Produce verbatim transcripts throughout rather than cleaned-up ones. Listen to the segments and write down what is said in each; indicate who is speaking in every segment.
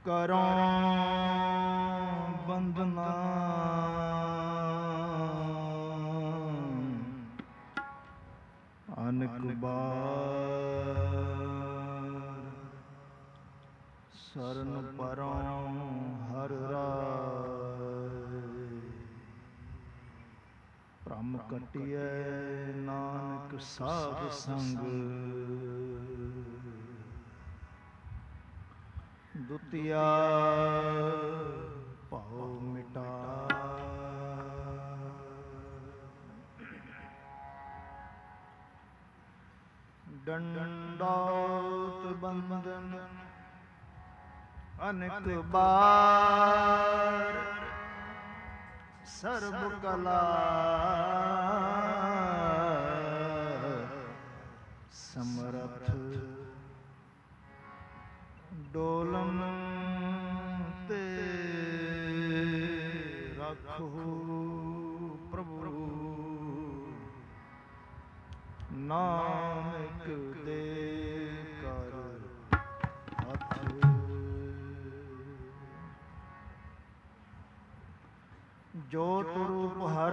Speaker 1: ਕਰੋਂ ਬੰਦਨਾ ਅਨਕ ਬਾਰ ਸਰਨ ਪਰੋਂ ਹਰ ਰਾਏ ਭ੍ਰਮ ਕਟਿਐ ਨਾਨਕ ਸਾਧ ਸੰਗ ਦੁਤੀਆ ਭਉ ਮਿਟਾ ਡੰਡਾਉਤ ਬੰਦਨ ਅਨੇਕ ਬਾਰ ਸਰਬ ਕਲਾ ਸਮਰਥ ਡੋਲਨ ਤੇ ਰੱਖੋ ਪ੍ਰਭੂ ਨਾਨਕ ਦੇ ਕਰ ਹੱਥ ਜੋਤ ਰੂਪ ਹਰ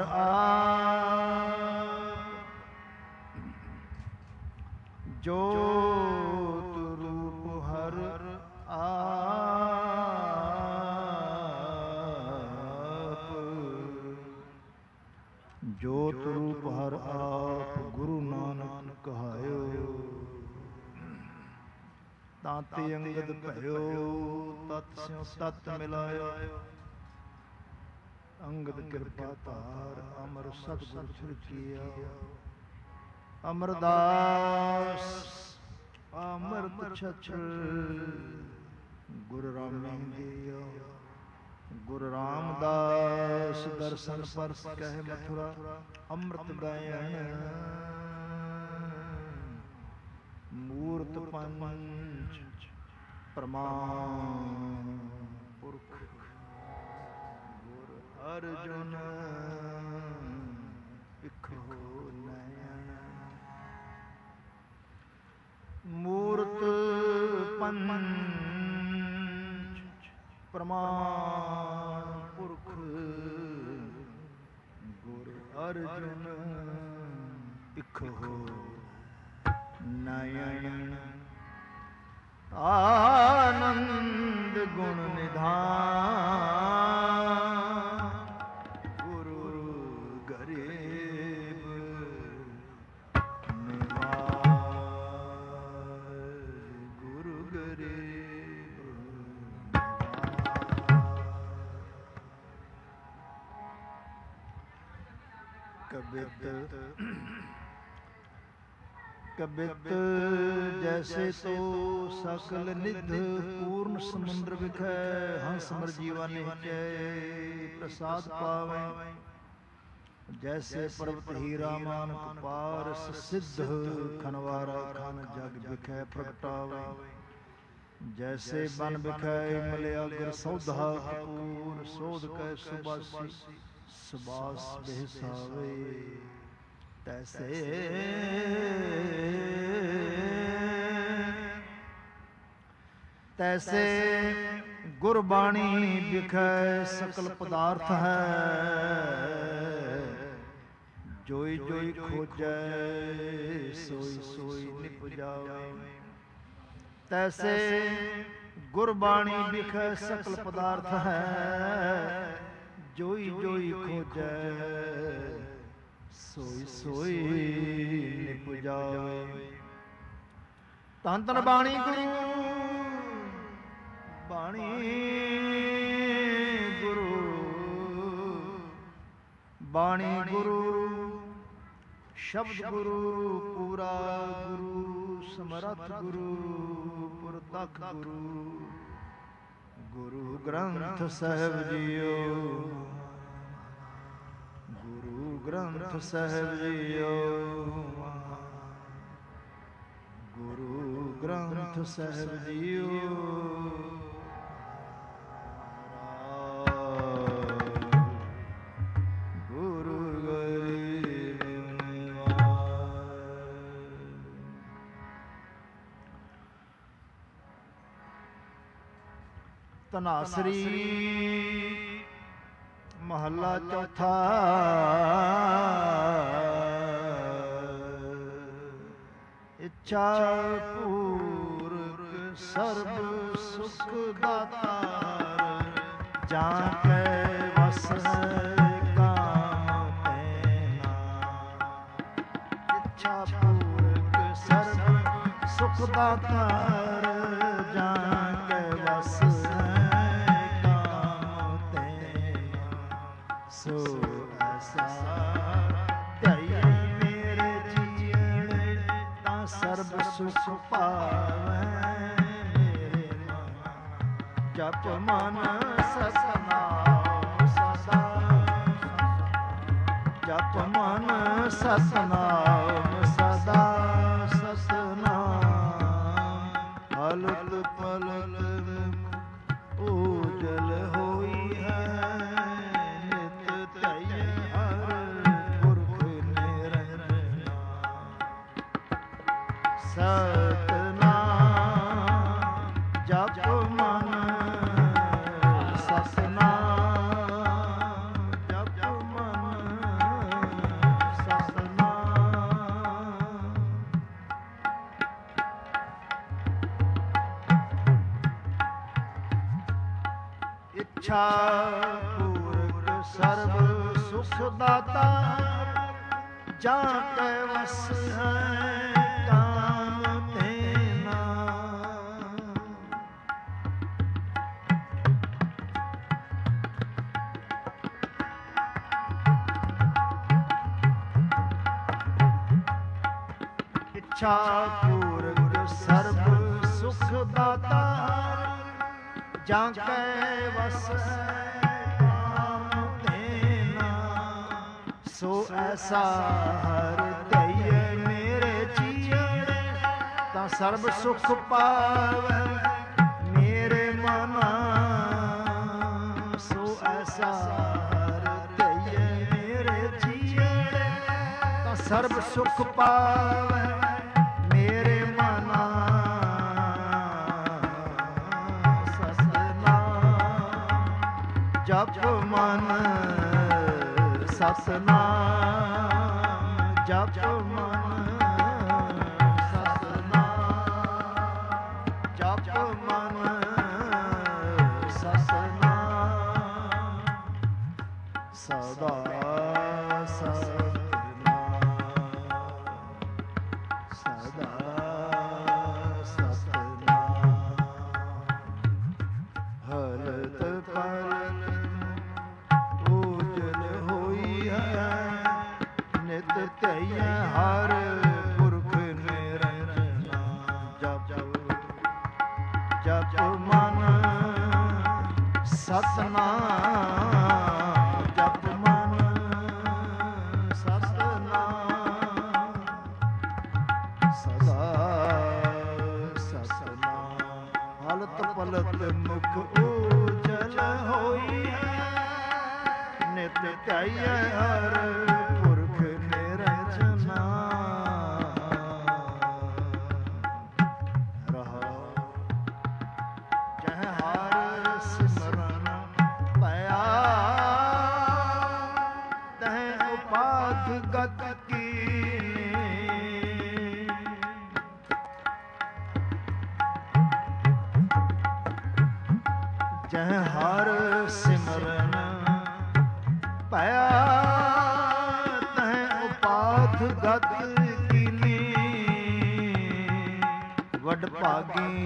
Speaker 1: ਆਪ ਜੋਤ ਰੂਪ ਹਰ ਆਪ ਜੋਤ ਰੂਪ ਹਰ ਆਪ ਗੁਰੂ ਨਾਨਕ ਕਹਾਇਓ ਤਾਂਤੇ ਅੰਗਦ ਭਇਓ ਤਤ ਸਿਉ ਤਤ ਮਿਲਾਇਓ ਅੰਗਦ ਕਿਰਪਾ ਧਾਰ ਅਮਰ ਸਤਿਗੁਰ ਛਿੜਕੀਆ ਅਮਰਦਾਸ ਅਮਰਤ ਛਛਲ ਗੁਰ ਰਾਮੀ ਦਿਓ ਗੁਰੂ ਰਾਮਦਾਸ ਦਰਸ਼ਨ ਪਰਸ ਕਹਿ ਮਥੁਰਾ ਅੰਮ੍ਰਿਤ ਗਾਇਣ ਮੂਰਤ ਪੰਚ ਪ੍ਰਮਾਣ ਪੁਰਖ ਗੁਰ ਅਰਜੁਨ ਇਖੋ ਨਯਨ ਮੂਰਤ ਪੰਚ ਪ੍ਰਮਾਣ ਪੁਰਖ ਗੁਰ ਅਰਜੁਨ ਇਖੋ ਨਯਨ ਆਨੰਦ ਗੁਣ ਨਿਧਾਨ ਗੁਰੂ ਗਰੀਬ ਨਿਵਾਜ ਗੁਰੂ ਗਰੀਬ ਕਬਿਤ ਕਬਿਤ ਜੈਸੇ ਤੋ ਸਕਲ ਨਿਧ ਪੂਰਨ ਸਮੁੰਦਰ ਵਿਖੈ ਹੰਸ ਮਰ ਜੀਵਾ ਨਿਹਚੈ ਪ੍ਰਸਾਦ ਪਾਵੈ ਜੈਸੇ ਪਰਬਤ ਹੀਰਾ ਮਾਨਕ ਪਾਰਸ ਸਿੱਧ ਖਨਵਾਰਾ ਖਨ ਜਗ ਵਿਖੈ ਪ੍ਰਗਟਾਵੈ ਜੈਸੇ ਬਨ ਵਿਖੈ ਮਲਿਆ ਗੁਰ ਸੌਧਾ ਕਪੂਰ ਸੋਧ ਕੈ ਸੁਬਾਸੀ ਸੁਬਾਸ ਬਿਹਸਾਵੇ ਤੈਸੇ ਤੈਸੇ ਗੁਰਬਾਣੀ ਵਿਖੈ ਸਕਲ ਪਦਾਰਥ ਹੈ ਜੋਈ ਜੋਈ ਖੋਜੈ ਸੋਈ ਸੋਈ ਨਿਪਜਾਵੇ ਤੈਸੇ ਗੁਰਬਾਣੀ ਵਿਖੈ ਸਕਲ ਪਦਾਰਥ ਹੈ ਜੋਈ ਜੋਈ ਖੋਜੈ ਸੋਈ ਸੋਈ ਨਿਪਜਾਵੇ ਧੰਨ ਧੰਨ ਬਾਣੀ ਗੁਰੂ ਬਾਣੀ ਗੁਰੂ ਬਾਣੀ ਗੁਰੂ ਸ਼ਬਦ ਗੁਰੂ ਪੂਰਾ ਗੁਰੂ ਸਮਰੱਥ ਗੁਰੂ ਪੁਰਤਖ ਗੁਰੂ ਗੁਰੂ ਗ੍ਰੰਥ ਸਾਹਿਬ ਜੀਓ ਗੁਰੂ ਗ੍ਰੰਥ ਸਾਹਿਬ ਜੀਓ ਗੁਰੂ ਗ੍ਰੰਥ ਸਾਹਿਬ ਜੀਓ ਗੁਰੂ ਗਰੀਬ ਨਿਵਾਜ ਧਨਾਸਰੀ ਮਹੱਲਾ ਚੌਥਾ। ਇੱਛਾ ਪੂਰਕ ਸਰਬ ਸੁਖ ਦਾਤਾਰ, ਜਾਂ ਕੈ ਵਸ ਕਾਮ ਤੈਨਾ। ਇੱਛਾ ਪੂਰਕ ਸਰਬ ਸੁਖ ਦਾਤਾਰ, ਜਾਂ ਕੈ ਵਸ ਕਾਮ ਤੈਨਾ। ਸੋ ਐਸਾ ਧਿਆਈਐ ਮੇਰੇ ਜੀਵਨ, ਤਾਂ ਸਰਬ ਸੁਖ ਪਾਵੈ ਮੇਰੇ ਮਨ। ਜਪ ਮਨ ਸਤਿਨਾਮ ਸਦਾ, ਜਪ ਮਨ ਸਤਿਨਾਮ ਸਦਾ ਸਤਿਨਾਮ। ਹਲਤ ਪਲਤ ਊਜਲ ਹੋਈ ਹੈ, ਨਿਤ ਧਿਆਈਐ ਹਰਿ ਪੁਰਖ ਨਿਰੰਜਨਾ। ਸਤਿਨਾਮ ਜਪ ਮਨ ਸਤਿਨਾਮ, ਜਪ ਮਨ ਸਤਿਨਾਮ। ਇੱਛਾ ਪੂਰਕ ਸਰਬ ਸੁਖ ਦਾਤਾ, ਜਾਂ ਕੈ ਵਸ ਹੈ ਕਾਮ ਤੈਨਾ। ਇੱਛਾ ਪੂਰਕ ਸਰਬ ਸੁਖ ਦਾਤਾ, ਜਾਂ ਕੈ ਵਸ ਕਾਮ ਤੈਨਾ। ਸੋ ਐਸਾ ਹਰਿ ਧਿਆਈਐ ਮੇਰੇ ਜੀਵਨ, ਤਾਂ ਸਰਬ ਸੁਖ ਪਾਵੈ ਮੇਰੇ ਮਨ। ਸੋ ਐਸਾ ਹਰਿ ਧਿਆਈਐ ਮੇਰੇ ਜੀਵਨ, ਤਾਂ ਸਰਬ ਸੁਖ ਪਾਵੈ ਮੇਰੇ ਮਨ। ਜਪ ਮਨ ਸਤਿਨਾਮ, ਜਪ ਮਨ ਸਤਿਨਾਮ, ਜਪ ਮਨ ਸਤਿਨਾਮ। ਸਦਾ ਸਤਿਨਾਮ, ਸਦਾ ਸਤਿਨਾਮ। ਹਲਤ ਪਲਤ ਊਜਲ ਹੋਈ ਹੈ, ਨਿਤ ਧਿਆਈਐ ਹਰਿ ਪੁਰਖ ਨਿਰੰਜਨਾ। ਜਪ ਜਪ ਮਨ ਸਤਿਨਾਮ, ਜਪ ਮਨ ਸਤਿਨਾਮ। ਸਦਾ ਸਤਿਨਾਮ। ਹਲਤ ਪਲਤ ਮੁਖ ਊਜਲ ਹੋਈ ਹੈ, ਨਿਤ ਧਿਆਈਐ ਹਰਿ ਪੁਰਖ ਨਿਰੰਜਨਾ। ਰਹਾਉ ਜਹ ਹਰਿ ਸਿਮਰਨ ਭਇਆ, ਤਹ ਉਪਾਧ ਗਤ ਕੀਨੀ। ਜਹ ਹਰਿ ਸਿਮਰਨ ਭਇਆ, ਤਹ ਉਪਾਧ ਗਤ ਕੀਨੀ। ਵਡ ਭਾਗੀ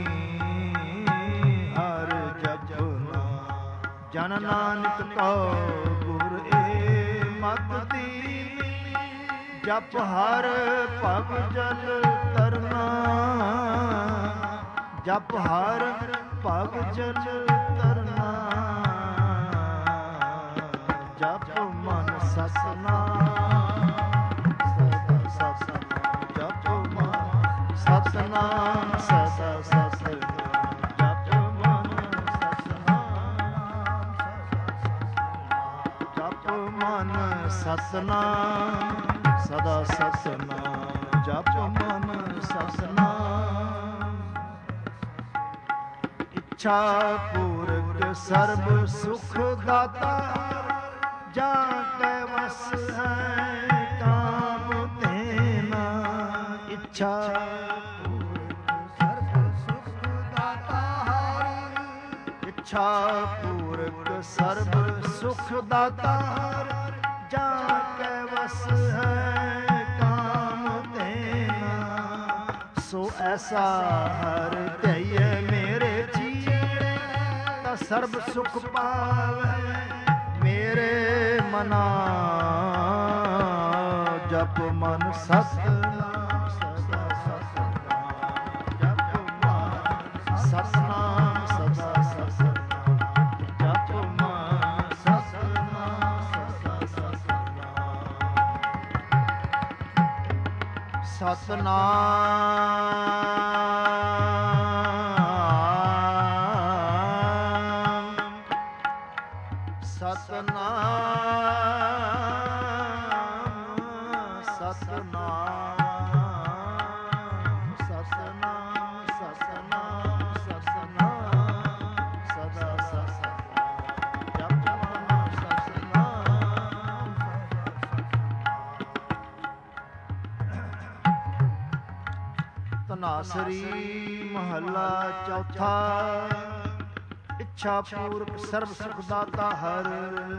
Speaker 1: ਹਰਿ ਜਪਨਾ, ਜਨ ਨਾਨਕ ਕਉ ਗੁਰ ਏ ਮਤਿ ਦੀਨੀ। ਜਪ ਹਰਿ ਭਗ ਜਲ ਤਰਨਾ, ਜਪ ਹਰਿ ਭਗ ਜਲ ਤਰਨਾ। ਜਪ ਮਨ ਸਤਿਨਾਮ, ਸਦਾ ਸਤਿਨਾਮ। ਜਪ ਮਨ ਸਤਿਨਾਮ, ਸਦਾ ਸਤਿਨਾਮ। ਜਪ ਮਨ ਸਤਿਨਾਮ, ਜਪ ਮਨ ਸਤਿਨਾਮ, ਸਦਾ ਸਤਿਨਾਮ। ਜਪ ਮਨ ਸਤਿਨਾਮ। ਇੱਛਾ ਪੂਰਕ ਸਰਬ ਸੁਖ ਦਾਤਾ ਜਾਂ ਕੈ ਵਸ ਹੈ ਕਾਮ ਤੇਨਾ ਇੱਛਾ ਇੱਛਾ ਪੂਰਕ ਸਰਬ ਸੁਖ ਦਾਤਾ ਜਾਂ ਕੈ ਵਸ ਹੈ ਕਾਮ ਤੇਨਾ ਸੋ ਐਸਾ ਹਰ ਧਿਆਏ ਮੇਰੇ ਜੀਣੇ ਤਾਂ ਸਰਬ ਸੁਖ ਪਾਵੇ ਮੇਰੇ ਮਨਾ ਜਪ ਮਨ ਸਤਿਨਾਮ ਸਦਾ ਸਤਿਨਾਮ ਜਪ ਮਨ ਸਤਿਨਾਮ ਸਦਾ ਸਤਿਨਾਮ ਜਪ ਮਨ ਸਤਿਨਾਮ ਸਦਾ ਸਤਿਨਾਮ ਸਤਿਨਾਮ ਧਨਾਸਰੀ ਮਹੱਲਾ ਚੌਥਾ। ਇੱਛਾ ਪੂਰਕ ਸਰਬ ਸੁਖ ਦਾਤਾ ਹਰ,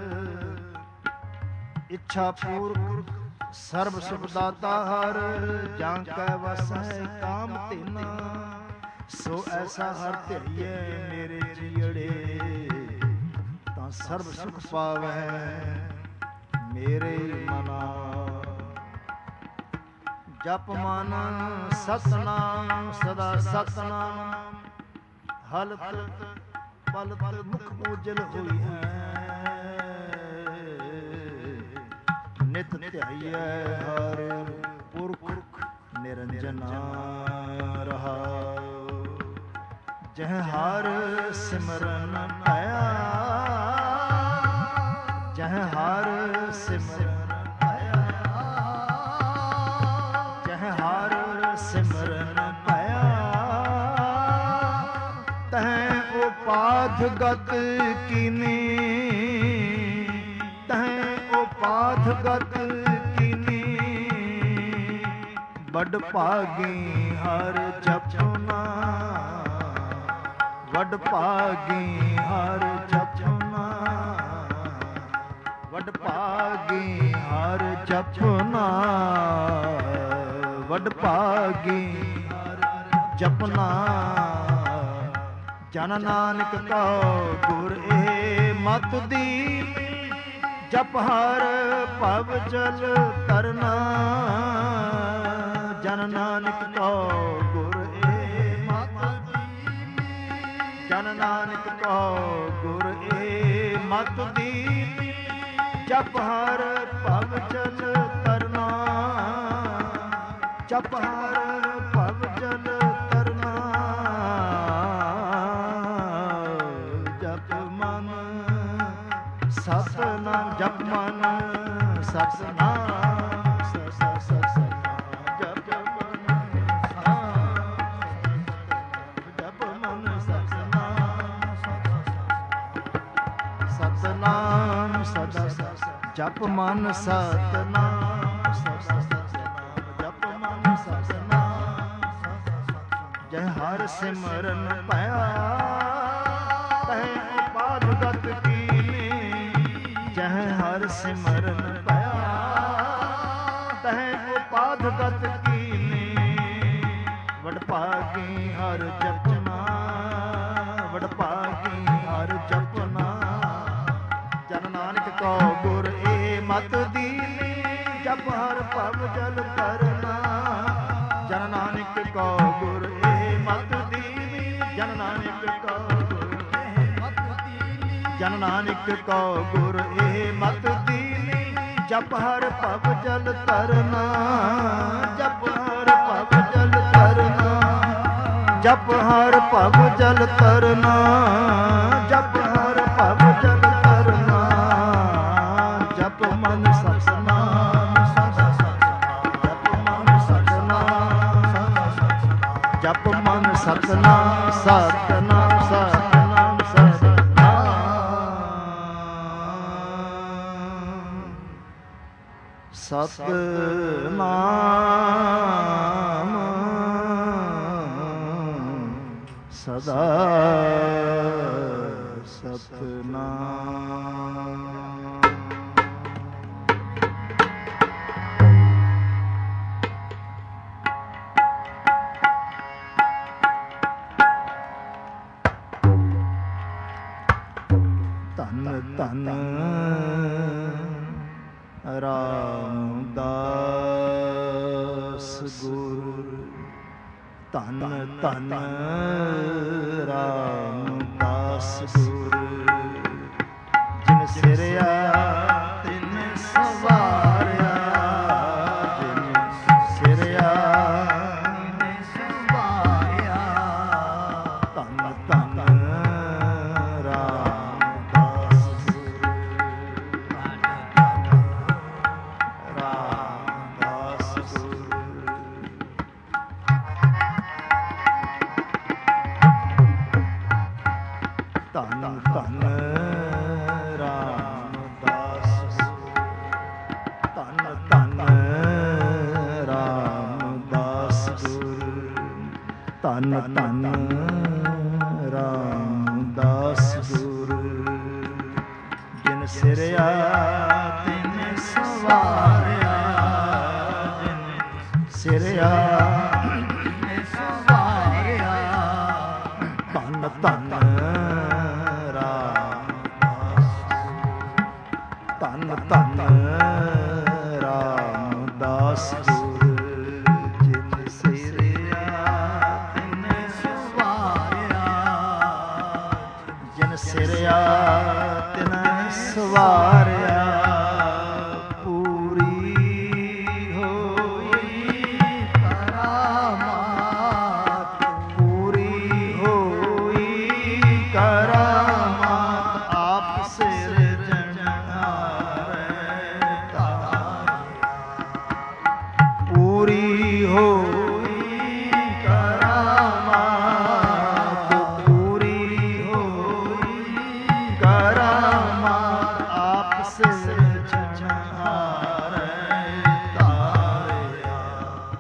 Speaker 1: ਇੱਛਾ ਪੂਰਕ ਸਰਬ ਸੁਖ ਦਾਤਾ ਹਰ, ਜਾਂ ਕੈ ਵਸੈ ਕਾਮ ਤੇਨਾ। ਸੋ ਐਸਾ ਹਰ ਧਿਆਈਏ ਮੇਰੇ ਜੀੜੇ, ਤਾਂ ਸਰਬ ਸੁਖ ਪਾਵੈ ਮੇਰੇ ਮਨਾ। ਜਪ ਮਨ ਸਤਨਾਮ ਸਦਾ ਸਤਨਾਮ, ਹਲਤ ਪਲਤ ਮੁਖ ਉਜਲ ਹੋਈ ਹੈ। ਨਿਤ ਧਿਆਈਐ ਹਰਿ ਪੁਰਖ ਨਿਰੰਜਨਾ ਰਹਾਉ। ਜਹ ਹਰ ਸਿਮਰਨ ਪਾਇਆ, ਜਹ ਹਰ ਸਿਮਰਨ ਸਿਮਰਨ ਪਾਇਆ। ਤਹਿ ਉਪਾਧ ਗਤ ਕੀਨੀ, ਤਹਿ ਉਪਾਧ ਗਤ ਕੀਨੀ। ਵੱਡ ਭਾਗੀ ਹਰ ਜਪਨਾ, ਵੱਡ ਭਾਗੀ ਹਰ ਜਪਨਾ, ਵੱਡ ਭਾਗੀ ਹਰ ਜਪਨਾ। ਵੱਡ ਭਾਗੀ ਜਪਨਾ। ਜਨ ਨਾਨਕ ਕਉ ਗੁਰ ਏ ਮਤ ਦੀਨ, ਜਪ ਹਰ ਭਵ ਜਲ ਤਰਨਾ। ਜਨ ਨਾਨਕ ਕਉ ਗੁਰ ਏ ਮਤ ਦੀਨ, ਜਨ ਨਾਨਕ ਕਉ ਗੁਰ ਏ ਮਤ ਦੀਨ। ਜਪ ਹਰ ਭਵ ਜਲ ਤਰਨਾ, ਜਪ ਹਰ ਭਵ ਜਲ ਤਰਨਾ। ਜਪ ਮਨ ਸਤਨਾਮ, ਜਪ ਮਨ ਸਤਨਾਮ ਸਤ ਸਤਨਾਮ। ਜਪ ਮਨ ਜਪ ਮਨ ਸਤਨਾਮ ਸਤਨਾਮ ਸਦਾ ਸਤ। ਜਪ ਮਨ ਸਤਨਾਮ ਸਦਾ ਸਤ। ਜਹ ਹਰ ਸਿਮਰਨ ਪਾਇਆ, ਤਹਿ ਉਪਾਧ ਗਤ ਕੀਨੀ। ਜਹ ਹਰ ਸਿਮਰਨ ਪਾਇਆ, ਤਹਿ ਉਪਾਧ ਗਤ ਕੀਨੀ। ਵਡ ਭਾਗੀ ਹਰ ਜਪਨਾ, ਵਡ ਭਾਗੀ ਹਰ ਜਪਨਾ। ਜਨ ਨਾਨਕ ਕਉ ਗੁਰ ਏ ਮਤ ਦੀਨੀ, ਜਪ ਹਰ ਭਵ ਜਲ ਤਰਨਾ। ਜਨ ਨਾਨਕ ਕਉ ਗੁਰ ਏ ਮਤ ਦੀਨੀ, ਜਨ ਨਾਨਕ ਕਉ ਗੁਰ ਏ ਮਤ ਦੀਨੀ। ਜਨ ਨਾਨਕ ਕਉ ਗੁਰ ਏ ਮਤ ਦੀਨੀ। ਜਪ ਹਰ ਭਵ ਜਲ ਤਰਨਾ, ਜਪ ਹਰ ਭਵ ਜਲ ਤਰਨਾ। ਜਪ ਹਰ ਭਵ ਜਲ ਤਰਨਾ, ਜਪ ਹਰ ਭਵ ਜਲ ਤਰਨਾ। ਜਪ ਮਨ ਸਤਨਾਮ ਸਦਾ ਸਤਨਾਮ, ਜਪ ਮਨ ਸਤਨਾਮ ਸਦਾ ਸਤਨਾਮ। ਜਪ ਮਨ ਸਤਨਾਮ ਸਤਨਾਮ ਸਤਨਾਮ ਸਤਨਾਮ। ਸਤਿਨਾਮ ਸਦਾ ਸਤਿਨਾਮ। ਧੰਨ ਧੰਨ ਰਾਮਦਾਸ ਗੁਰ, ਧੰਨ ਧੰਨ ਰਾਮਦਾਸ ਗੁਰ, ਜਿਨ ਸਿਰਿਆ ਤਿਨ ਸਵਾਰਿਆ, ਜਿਨ ਸਿਰਿਆ ਤਿਨ ਸਵਾਰਿਆ, ਧੰਨ ਧੰਨ ਰਾਮਦਾਸ ਗੁਰ, ਧੰਨ ਧੰਨ ਰਾਮਦਾਸ ਗੁਰ। ਧੰਨ ਧੰਨ ਰਾਮਦਾਸ ਗੁਰ, ਧੰਨ ਧੰਨ ਰਾਮਦਾਸ ਗੁਰ, ਧੰਨ ਧੰਨ ਰਾਮਦਾਸ ਗੁਰ, ਜਿਨ ਸਿਰਿਆ ਤਿਨ ਸਵਾਰਿਆ, ਜਿਨ ਸਿਰਿਆ ਤਿਨ ਸਵਾਰਿਆ, ਧੰਨ ਧੰਨ ਧੰਨ ਧੰਨ ਰਾਮਦਾਸ ਗੁਰ, ਜਿਨ ਸਿਰਿਆ ਤਿਨ ਸਵਾਰਿਆ, ਜਿਨ ਸਿਰਿਆ ਤਿਨ ਸਵਾਰਿਆ, ਪੂਰੀ ਹੋਈ ਕਰਾਮਾਤ, ਪੂਰੀ ਹੋਈ ਕਰਾਮਾਤ, ਆਪ ਪੂਰੀ ਹੋਈ ਕਰਾਮਾਤ, ਪੂਰੀ ਹੋਈ ਕਰਾਮਾਤ, ਆਪ ਸਿਰਜਣਹਾਰੇ ਤਾਰਿਆ।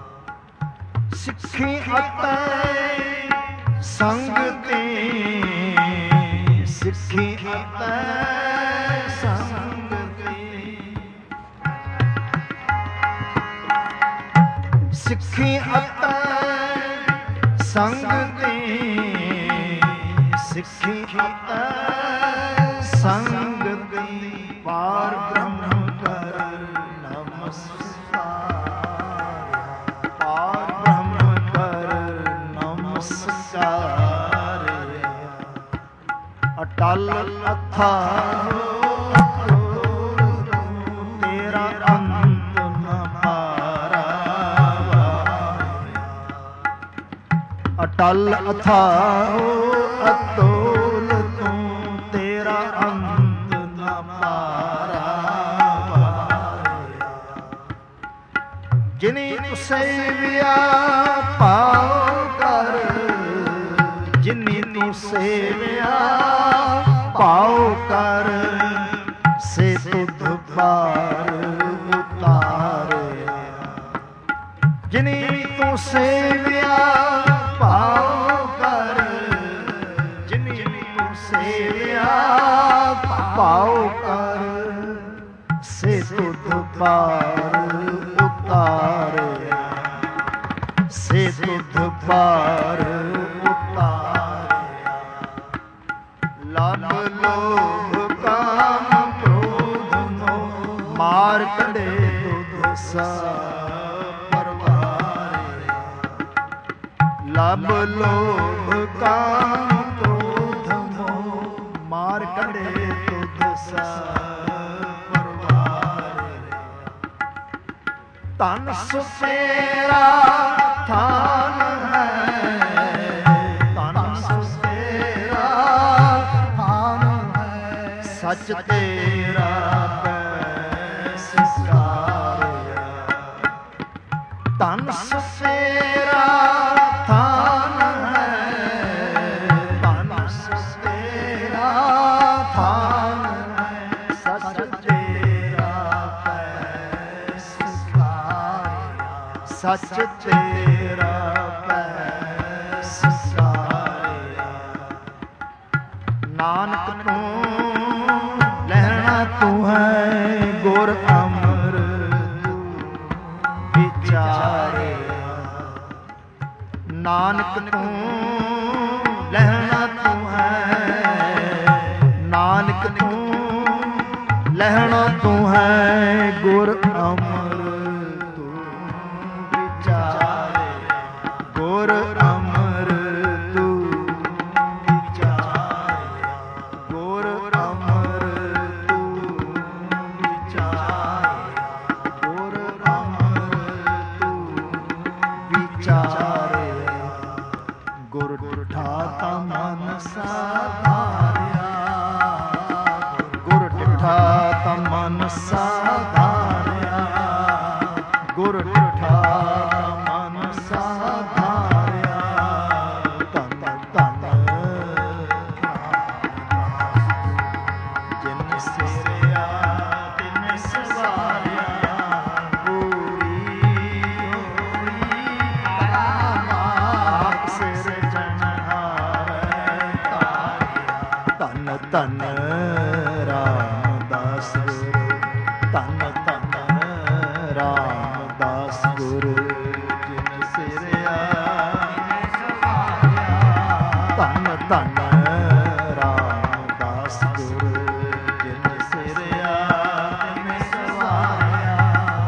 Speaker 1: ਸਿੱਖੀ ਅਤੇ ਸੰਗਤੀ, ਸਿੱਖੀ ਅਤੇ ਸੰਗਤੀ, ਸਿੱਖੀ ਅਤੇ ਸੰਗਤੀ, ਸਿੱਖੀ ਅਤੇ ਸੰਗਤੀ, ਪਾਰ ਬ੍ਰਹਮ ਕਰ ਨਮਸਕਾਰ, ਪਾਰ ਬ੍ਰਹਮ ਕਰ ਨਮਸਕਾਰ, ਅਟਲ ਅਥਾਹ ਤੇਰਾ ਅੰਤ ਨ ਪਾਰਾ, ਅਟਲ ਅਥਾਹ ਅਤੁਲ ਤੂੰ, ਤੇਰਾ ਅੰਤ ਨ ਪਾਰਾ। ਜਿਨੀ ਤੂੰ ਸੇਵਿਆ ਪਾਉ ਕਰ, ਜਿਨੀ ਤੂੰ ਸੇਵਿਆ ਪਾਉ ਕਰ, ਸੇ ਤੁਧ ਪਾਰ ਉਤਾਰਿਆ। ਜਿਨੀ ਤੂੰ ਸੇਵਿਆ ਪਾਉ ਕਰ, ਜਿਨੀ ਤੂੰ ਸੇਵਿਆ ਪਾਉ ਕਰ, ਸੇ ਤੁਧ ਪਾਰ ਉਤਾਰਿਆ, ਸੇ ਤੁਧ ਪਾਰ ਉਤਾਰਿਆ। ਲਬ ਲੋਭ ਕਾਮ ਕ੍ਰੋਧ ਮੋਹ, ਮਾਰ ਕੱਢੇ ਤੁਧ ਸਾ ਪਰਵਾਰਿਆ। ਲਬ ਲੋਭ ਕਾਮ ਕ੍ਰੋਧ ਮੋਹ, ਮਾਰ ਕੱਢੇ ਤੁਧ ਸਾ ਪਰਵਾਰਿਆ। ਧਨ ਸੁਫੇਰਾ ਥਾਨ ਹੈ, ਧਨ ਸੁਫੇਰਾ ਥਾਨ ਹੈ, ਸੱਚ ਤੇਰਾ ਪੈਸ ਸਾਰਿਆ। ਧਨ ਸੁਫੇਰਾ ਥਾਨ ਹੈ, ਧਨ ਸੁਫੇਰਾ ਥਾਨ ਹੈ, ਸੱਚ ਤੇਰਾ ਪੈਸ ਤੇਰਾ ਪੈ ਸਿਸਾਰਿਆ। ਨਾਨਕ ਤੂੰ ਲੈਣਾ ਤੂੰ ਹੈ ਗੁਰ ਅਮਰ ਵਿਚਾਰਿਆ। ਨਾਨਕ ਤੂੰ ਲੈਣਾ ਤੂੰ ਹੈ, ਨਾਨਕ ਤੂੰ ਲੈਣਾ ਤੂੰ ਹੈ ਗੁਰ ਅਮਰ ਤੂੰ ਵਿਚਾਰੇ। ਗੁਰ ਅਮਰ ਤੂੰ ਵਿਚਾਰੇ, ਗੁਰ ਅਮਰ ਤੂੰ ਵਿਚਾਰੇ, ਗੁਰ ਅਮਰ ਤੂੰ ਵਿਚਾਰੇ। ਗੁਰ ਡਿਠਾ ਤਾ ਮਨ ਸਾਧਾਰਿਆ, ਗੁਰ ਡਿਠਾ ਤਾ ਮਨ ਸਾਧਾਰਿਆ, ਗੁਰ ਡਿਠਾ ਤਾ ਮਨ ਸਾਧਾਰਿਆ। ਧੰਨ ਧੰਨ ਜਿਨ ਸਿਰਿਆ ਤਿਨ ਸਵਾਰਿਆ, ਪੂਰੀ ਹੋਈ ਕਰਾਮਾਤ ਸਿਰਜਣਹਾਰ ਤਾਰਿਆ। ਧੰਨ ਧੰਨ ਰਾਮਦਾਸ ਗੁਰੂ, ਧੰਨ ਧੰਨ ਰਾਮਦਾਸ ਗੁਰੂ ਜਿਨ ਸਿਰਿਆ ਧੰਨ ਧੰਨ ਰਾਮਦਾਸ ਗੁਰੂ ਜਿਨ ਸਿਰਿਆ ਤਿਨ ਸਵਾਰਿਆ।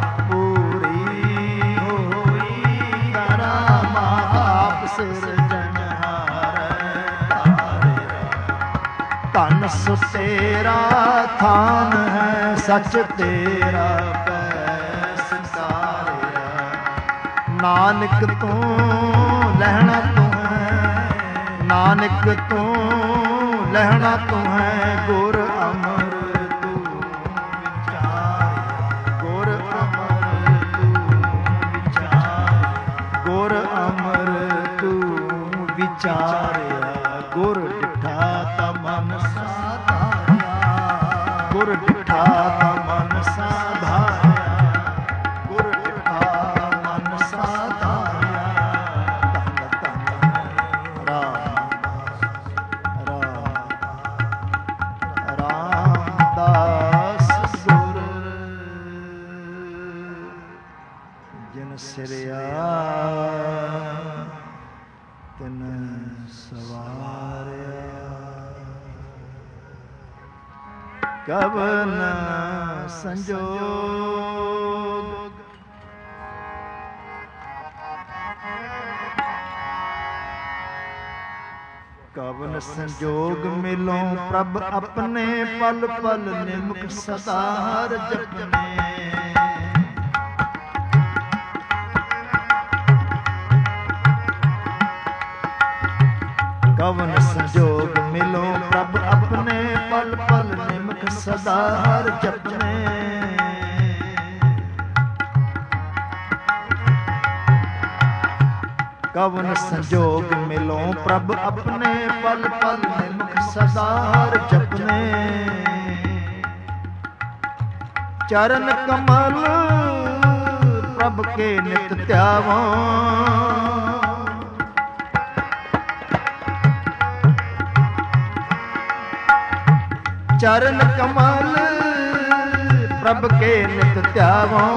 Speaker 1: ਪੂਰੀ ਹੋਈ ਕਰਾਮਾਤ ਸਿਰਜਣਹਾਰ ਤਾਰਿਆ। ਧੰਨ ਸੋ ਤੇਰਾ ਥਾਨ ਹੈ, ਸੱਚ ਤੇਰਾ ਪੈ ਸਿਸਾਰਿਆ। ਨਾਨਕ ਤੂੰ ਲੈਣਾ ਤੂੰ ਹੈ, ਨਾਨਕ ਤੂੰ ਲੈਣਾ ਤੂੰ ਹੈ ਗੁਰ ਅਮਰ ਤੂੰ ਵਿਚਾਰਿਆ। ਗੁਰ ਅਮਰ ਤੂੰ ਵਿਚਾਰਿਆ, ਗੁਰ ਅਮਰ ਤੂੰ ਵਿਚਾਰਿਆ। ਗੁਰ ਡਿਠਾ ਤਾ ਮਨ ਸਾਧਾਰਿਆ, ਗੁਰ ਡਿਠਾ ਤਾ ਮਨ ਸਾਧਾਰਿਆ, ਗੁਰ ਡਿਠਾ ਮਨ ਸਾਧਾਰਿਆ। ਧੰਨ ਧੰਨ ਰਾਮਦਾਸ ਰਾਮ ਰਾਮਦਾਸ ਗੁਰ ਜਿਨ ਸਿਰਿਆ ਤਿਨ ਸਵਾਰਿਆ। ਕਵਨ ਸੰਜੋਗ ਕਵਨ ਸੰਜੋਗ ਮਿਲੋਂ ਪ੍ਰਭ ਆਪਣੇ, ਪਲ ਪਲ ਨਿਮਕ ਸਦਾ ਹਰ ਜਪਨੇ। ਕਵਨ ਸੰਜੋਗ ਮਿਲੋਂ ਪ੍ਰਭ ਆਪਣੇ, ਪਲ ਪਲ ਨਿਮਕ ਸਦਾ ਹਰ ਜਪਨੇ। ਕਵਨ ਸੰਜੋਗ ਮਿਲੋਂ ਪ੍ਰਭ ਆਪਣੇ, ਪਲ ਪਲ ਨਿਮਕ ਸਦਾ ਹਰ ਜਪਨੇ। ਚਰਨ ਕਮਲ ਪ੍ਰਭ ਕੇ ਨਿਤ ਧਿਆਵਾਂ, ਚਰਨ ਕਮਲ ਪ੍ਰਭ ਕੇ ਨਿਤ ਧਿਆਵਾਂ।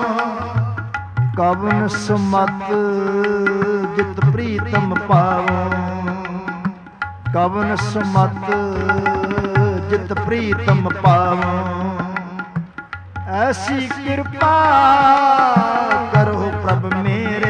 Speaker 1: ਕਵਨ ਸੁਮਤ ਜਿਤ ਪ੍ਰੀਤਮ ਪਾਵੋ, ਕਵਨ ਸੁਮਤ ਜਿਤ ਪ੍ਰੀਤਮ ਪਾਵੋ। ਐਸੀ ਕਿਰਪਾ ਕਰੋ ਪ੍ਰਭ ਮੇਰੇ,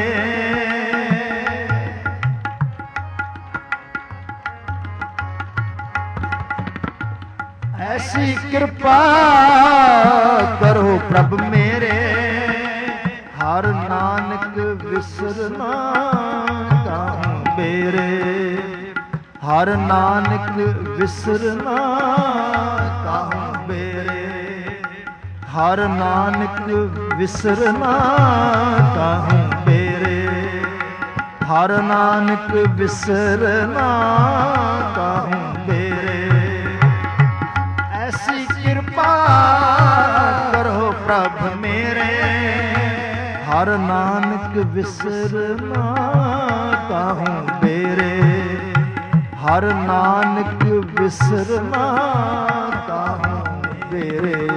Speaker 1: ਐਸੀ ਕਿਰਪਾ ਕਰੋ ਪ੍ਰਭ ਮੇਰੇ। ਹਰ ਨਾਨਕ ਵਿਸਰਨਾ ਕਾਹੂ ਬੇਰੇ, ਹਰ ਨਾਨਕ ਵਿਸਰਨਾ ਕਾਹੂ ਬੇਰੇ, ਹਰ ਨਾਨਕ ਵਿਸਰਨਾ ਕਾਹੂ ਬੇਰੇ, ਹਰ ਨਾਨਕ ਵਿਸਰਨਾ ਕਾਹੂ ਬੇਰੇ। ਐਸੀ ਕਿਰਪਾ ਕਰੋ ਪ੍ਰਭ ਮੇਰੇ, ਹਰ ਨਾਨਕ ਵਿਸ ਵਿਸਰਨਾ ਕਾਹੂੰ ਬੇਰੇ, ਹਰ ਨਾਨਕ ਵਿਸਰਨਾ ਕਾਹੂੰ ਬੇਰੇ।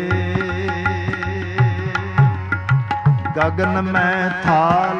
Speaker 1: ਗਗਨ ਮੈਂ ਥਾਲ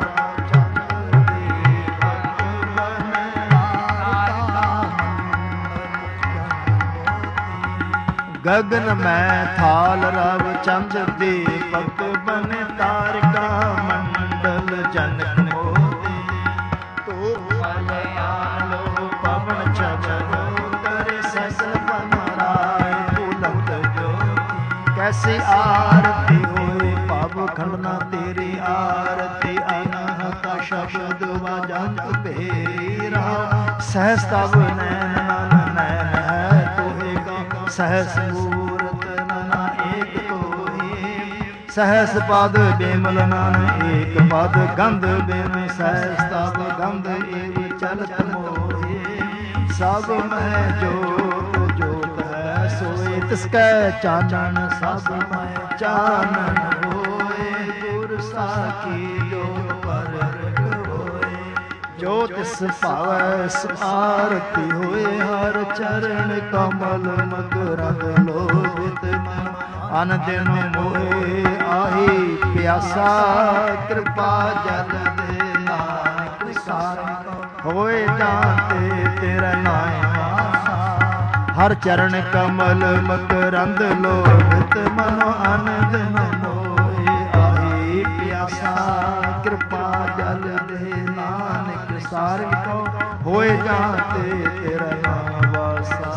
Speaker 1: ਗਗਨ ਮੈਂ ਥਾਲ ਰਵ ਚੰਦ ਦੀਪਕ ਬਨੇ ਤਾਰਿਕਾ ਮੰਡਲ ਜਨਕ ਮੋਤੀ। ਧੂਪ ਆਲੋ ਪਵਨ ਚਵਰੋ ਕਰੇ ਸਸਲ ਬਨਰਾਏ ਬੁਲੰਦ ਜੋਤੀ। ਕੈਸੀ ਆਰਤੀ ਹੋਏ ਭਵ ਖੰਡਨਾ ਤੇਰੀ ਆਰਤੀ ਅਨਹਤਾ ਸ਼ਬਦ ਵਜੰਤ ਭੇਰਾ। ਸਹਸ ਤਵ ਨੈਣ ਨਨ ਨੈਣ ਹੈ ਤੋਹੇ ਕਾ ਸਹਸ ਮੂਰਤ ਨਨਾ ਏਕ ਤੋਹੀ। ਸਹਸ ਪਦ ਬਿਮਲ ਨਨ ਏਕ ਪਦ ਗੰਧ ਬਿਨ ਸਹਸ ਤਵ ਗੰਧ ਏਵ ਚਲਤ ਮੋਹੀ। ਸਭ ਮਹਿ ਜੋਤ ਜੋਤ ਹੈ ਸੋਏ ਤਿਸਕੈ ਚਾਨਣ। ਸਭ ਮਹਿ ਚਾਨਣ ਹੋਏ ਗੁਰ ਸਾਖੀ ਜੋ ਪ੍ਰਗਟ ਹੋਏ। ਜੋ ਤਿਸ ਭਾਵੈ ਸੋ ਆਰਤੀ ਹੋਏ ਹਰ ਚਰਨ ਕਮਲ ਮਕਰੰਦ ਲੋਭਿਤ ਮਨ। ਅਨ ਦਿਨ ਮੋਏ ਆਹੀ ਪਿਆਸਾ ਕਿਰਪਾ ਜਲ ਦੇ ਨਾਨਕ ਸਾਰਿ। ਹੋਏ ਜਾਂਤੇ ਤੇਰਾ ਨਾਮ ਆਸਾ। ਹਰ ਚਰਨ ਕਮਲ ਮਕਰੰਦ ਲੋਭਿਤ ਮਨੋ ਅਨ ਦਿਨ ਮੋਏ ਆਹੀ ਪਿਆਸਾ ਕਿਰਪਾ ਜਲ ਦੇ ਨਾਨਕ ਸਾਰਿ ਕੋ। ਹੋਏ ਜਾਂਤੇ ਤੇਰਾ ਨਾਮ ਵਾਸਾ।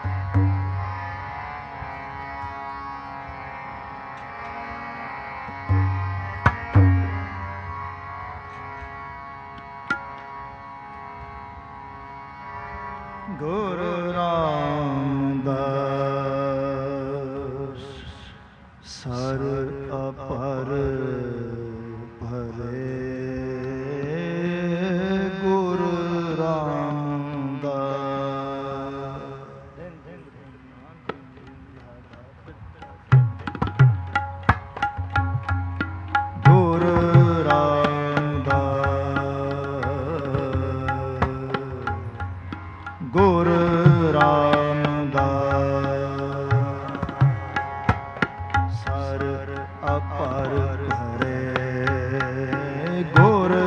Speaker 1: ਗੁਰੂ ਰਾਮਦਾਸ ਸਰ ਅਪਰ ਭਰੇ ਗੁਰੂ ਰਾਮਦਾਸ ਗੁਰੂ ਰਾਮਦਾਸ ਗੁਰੂ ਰਾਮਦਾਸ ਸਰ ਅਪਰ ਭਰੇ ਗੁਰੂ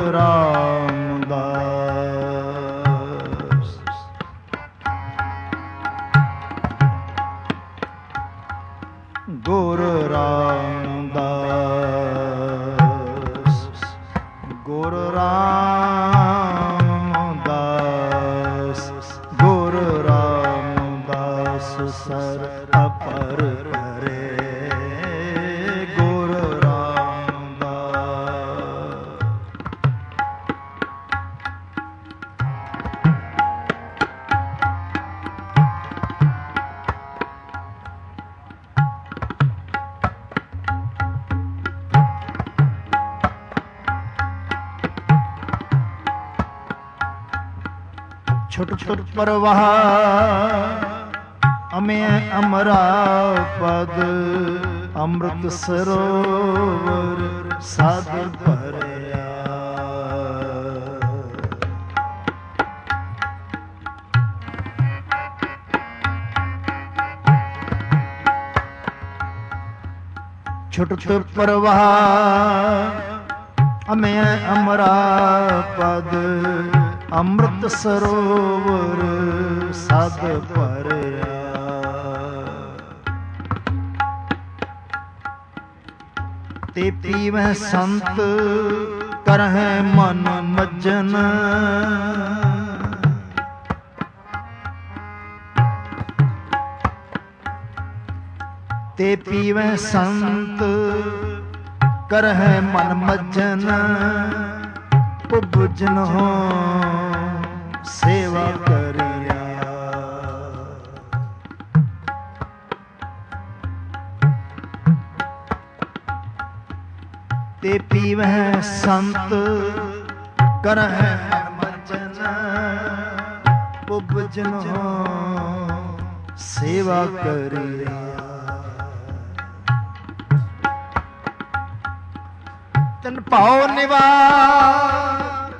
Speaker 1: ਰਾਮਦਾਸ ਗੁਰੂ ਰਾਮਦਾਸ ਗੁਰੂ ਰਾਮਦਾਸ ਗੁਰੂ ਰਾਮਦਾਸ ਸਰ ਅਪਰ ਭਰੇ ਗੁਰੂ ਰਾਮਦਾਸ ਛੁਟ ਛੁਟ ਪਰਵਾਹ ਅਮੇ ਅਮਰਾ ਪਦ ਅੰਮ੍ਰਿਤ ਸਰੋਵਰ ਸਾਧ ਭਰਿਆ ਛੁਟ ਛੁਟ ਪਰਵਾਹ ਅਮੇ ਅਮਰਾ ਪਦ ਅੰਮ੍ਰਿਤ ਸਰੋਵਰ ਸਾਧ ਭਰਿਆ ਤੇ ਪੀਵੈ ਸੰਤ ਕਰਹਿ ਮਨ ਮੱਜਨ ਤੇ ਪੀਵੈ ਸੰਤ ਕਰਹਿ ਮਨ ਮੱਜਨ ਉਪਜਨ ਹੋ ਸੇਵਾ ਕਰਿਆ ਤੇ ਪੀਵਹਿ ਸੰਤ ਕਰਹਿ ਮਨ ਮੱਜਨ ਉਪਜਨ ਹੋ ਸੇਵਾ ਕਰਿਆ ਤਨ ਭਾਉ ਨਿਵਾਰ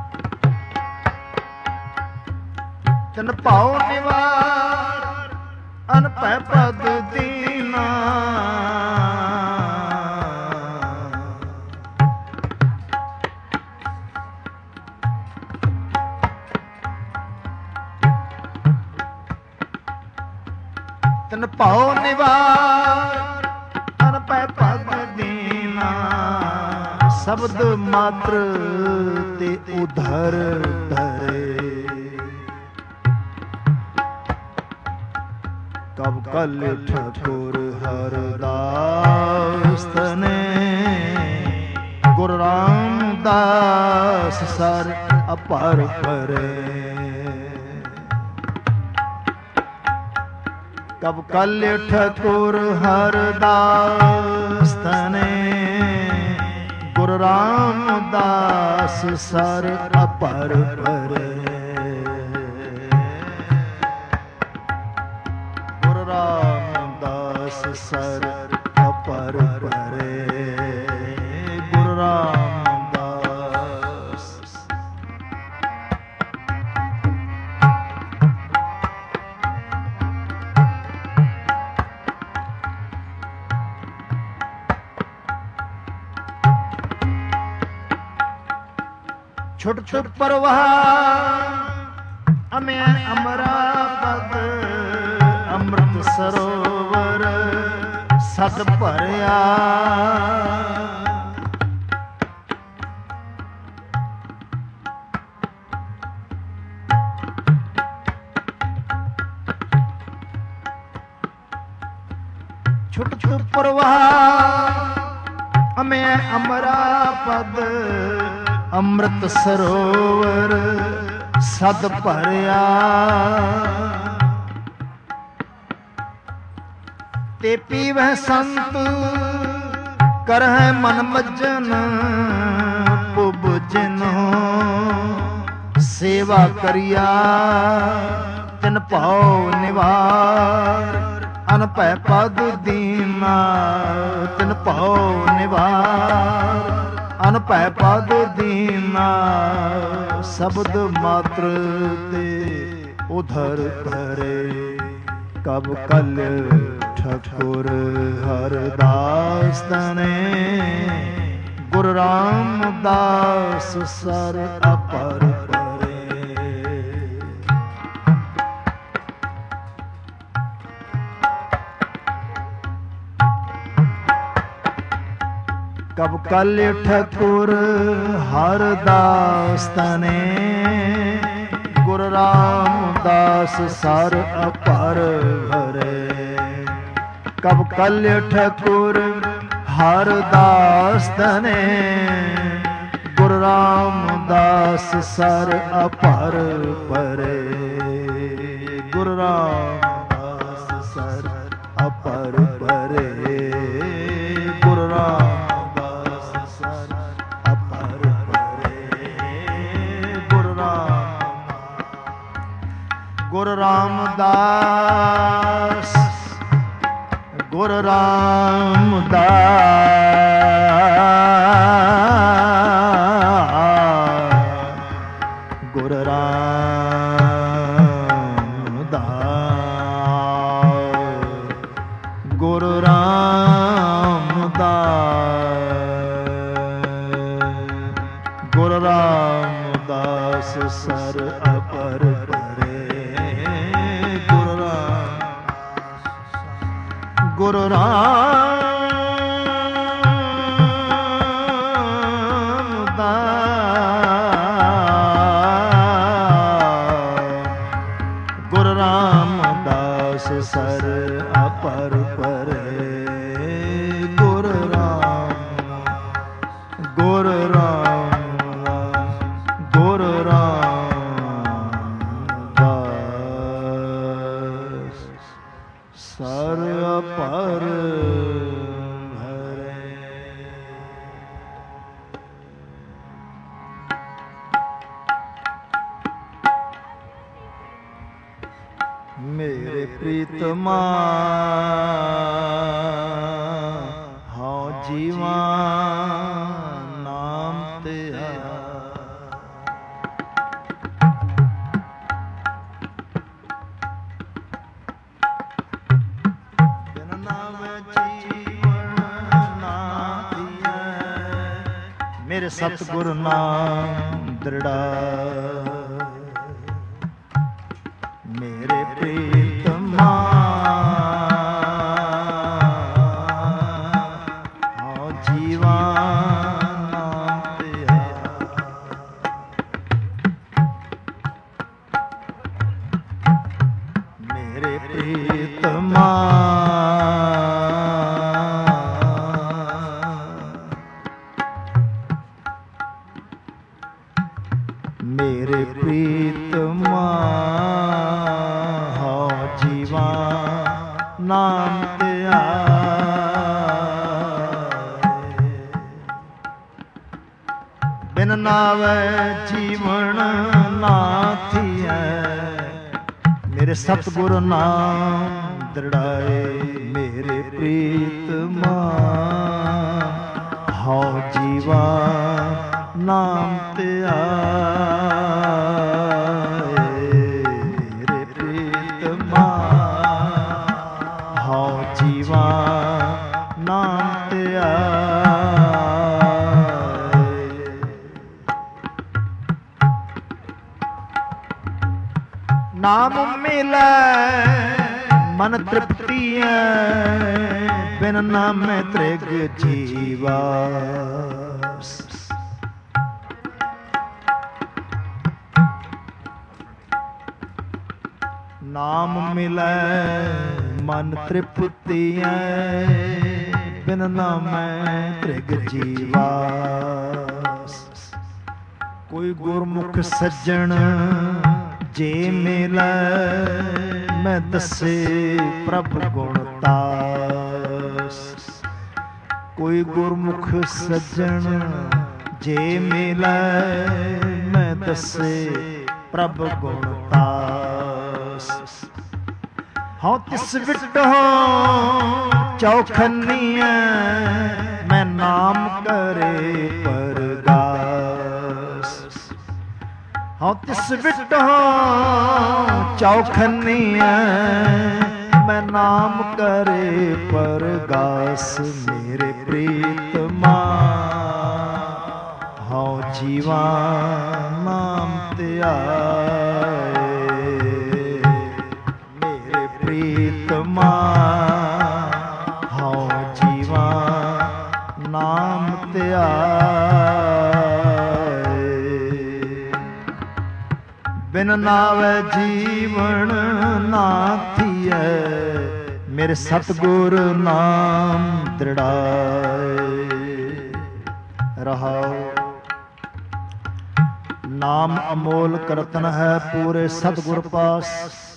Speaker 1: ਤਨ ਭਾਉ ਨਿਵਾਰ ਅਨਪੈ ਪਦ ਦੀਨਾ ਤਨ ਭਾਉ ਨਿਵਾਰ ਅਨਪੈ ਪਦ ਦੀਨਾ ਸ਼ਬਦ ਮਾਤਰ ਤੇ ਉਧਰ ਧਰੇ ਕਬ ਕਲ ਠਕੁਰ ਹਰਦਾਸ ਤਨੇ ਗੁਰੂ ਰਾਮਦਾਸ ਸਰ ਅਪਰ ਭਰੇ ਕਬ ਕਲ ਠਕੁਰ ਹਰਦਾਸ ਤਨੇ ਗੁਰੂ ਰਾਮਦਾਸ ਸਰ ਅਪਰ ਭਰੇ ਗੁਰੂ ਰਾਮਦਾਸ ਸਰ ਅਪਰ ਭਰੇ ਗੁਰੂ ਰਾਮਦਾਸ ਛੁਟ ਛੁਟ ਪਰਵਾਹ ਅਮੇ ਅਮਰਾ ਪਦ ਅੰਮ੍ਰਿਤ ਸਰੋਵਰ ਸਤ ਭਰਿਆ ਛੁਟਤ ਪ੍ਰਵਾਹ ਮੈਂ ਅਮਰਾ ਪਦ ਅੰਮ੍ਰਿਤ ਸਰੋਵਰ ਸਦ ਭਰਿਆ ਤੇ ਪੀਵਹਿ ਸੰਤ ਕਰਹਿ ਮਨ ਮੱਜਨ ਪੁਬ ਜਿਨੋ ਸੇਵਾ ਕਰਿਆ ਤਿਨ ਭਾਉ ਨਿਵਾਰ ਅਨਭੈ ਪਦ ਦੀਨਾ ਤਿਨ ਭਾਉ ਨਿਵਾਰ ਅਨਭੈ ਪਦ ਦੀਨਾ ਸ਼ਬਦ ਮਾਤਰ ਤੇ ਉਧਰ ਧਰੇ ਕਬ ਕਲ ਠਕੁਰ ਹਰਦਾਸ ਤਨੇ ਗੁਰੂ ਰਾਮਦਾਸ ਸਰ ਅਪਰ ਪਰੇ। ਕਬ ਕਲ ਠਕੁਰ ਹਰਦਾਸ ਤਨੇ ਗੁਰੂ ਰਾਮਦਾਸ ਸਰ ਅਪਰ ਭਰੇ। ਕਬ ਕਲ ਠਕੁਰ ਹਰਦਾਸ ਤਨੇ ਗੁਰੂ ਰਾਮਦਾਸ ਸਰ ਅਪਰ ਪਰੇ। ਗੁਰੂ ਰਾਮਦਾਸ ਸਰ ਅਪਰ ਪਰੇ। ਗੁਰੂ ਰਾਮਦਾਸ ਸਰ ਅਪਰ ਪਰੇ। ਗੁਰੂ ਰਾਮ ਗੁਰੂ ਰਾਮਦਾਸ ਗੁਰੂ ਰਾਮਦਾਸ ਗੁਰੂ ਰਾਮਦਾਸ ਗੁਰੂ ਰਾਮਦਾਸ ਗੁਰੂ ਰਾਮਦਾਸ ਸਰ ਅਪਰ ਪਰੇ। ਗੁਰੂ ਰਾਮ ਗੁਰੂ ਰਾਮਦਾਸ ਗੁਰੂ ਰਾਮਦਾਸ ਸਰ ਅਪਰ ਪਰੇ। ਗੁਰੂ ਰਾਮ ਗੁਰੂ ਰਾਮਦਾਸ ਗੁਰੂ ਰਾਮਦਾਸ ਸਰ ਅਪਰ ਭਰੇ। ਮੇਰੇ ਪ੍ਰੀਤਮਾ ਹਉ ਜੀਵਾ ਨਾਮ ਤੇ ਆ। ਮੇਰੇ ਸਤਿਗੁਰ ਨਾਮ ਦ੍ਰਿੜਾ। ਮੇਰੇ ਪ੍ਰੀਤਮਾ ਹਉ ਜੀਵਾ ਨਾਮ ਤੇ ਆ। ਮੇਰੇ ਪ੍ਰੀਤਮਾ ਮੇਰੇ ਪ੍ਰੀਤਮਾ ਹਉ ਜੀਵਾ ਨਾਮ ਤੇ ਆਏ। ਬਿਨ ਨਾਵੈ ਜੀਵਨ ਨਾ ਥੀਐ। ਮੇਰੇ ਸਤਿਗੁਰ ਨਾਮ ਦ੍ਰਿੜਾਏ। ਮੇਰੇ ਪ੍ਰੀਤਮਾ ਹਉ ਜੀਵਾ ਨਾਮ ਤੇ ਆਏ। ਮੇਰੇ ਪ੍ਰੀਤਮਾ ਹਉ ਜੀਵਾ ਨਾਮ ਤੇ ਆਏ। ਨਾਮ ਮਿਲੈ ਮਨ ਤ੍ਰਿਪਤੀਐ। ਬਿਨ ਨਾਮੇ ਤ੍ਰਿਗ ਜੀਵਾ। ਨਾਮ ਮਿਲੈ ਮਨ ਤ੍ਰਿਪਤੀਐ, ਬਿਨ ਨਾਮੈ ਤ੍ਰਿਗ ਜੀਵਾਸ। ਕੋਈ ਗੁਰਮੁਖ ਸੱਜਣ ਜੇ ਮਿਲੈ, ਮੈਂ ਦੱਸੇ ਪ੍ਰਭ ਗੁਣ ਤਾਸ। ਕੋਈ ਗੁਰਮੁਖ ਸੱਜਣ ਜੇ ਮਿਲੈ, ਮੈਂ ਦੱਸੇ ਪ੍ਰਭ ਗੁਣ ਤਾਸ। ਹਉ ਤਿਸ ਵਿਟਹੁ ਚੌਖਨੀਐ, ਮੈਂ ਨਾਮ ਕਰੇ ਪਰਗਾਸ। ਹਉ ਤਿਸ ਵਿਟਹੁ ਚੌਖਨੀਐ, ਮੈਂ ਨਾਮ ਕਰੇ ਪਰਗਾਸ। ਮੇਰੇ ਪ੍ਰੀਤਮਾ ਹਉ ਜੀਵਾ ਨਾਮ ਧਿਆਏ, ਮੇਰੇ ਪ੍ਰੀਤਮਾ ਹਉ ਜੀਵਾ ਨਾਮ ਧਿਆਏ। ਬਿਨ ਨਾਵੈ ਜੀਵਨ ਨਾ ਥੀਐ, ਮੇਰੇ ਸਤਿਗੁਰ ਨਾਮ ਦ੍ਰਿੜਾਏ। ਰਹਾਉ ਨਾਮ ਅਮੋਲਕ ਰਤਨ ਹੈ ਪੂਰੇ ਸਤਿਗੁਰ ਪਾਸ।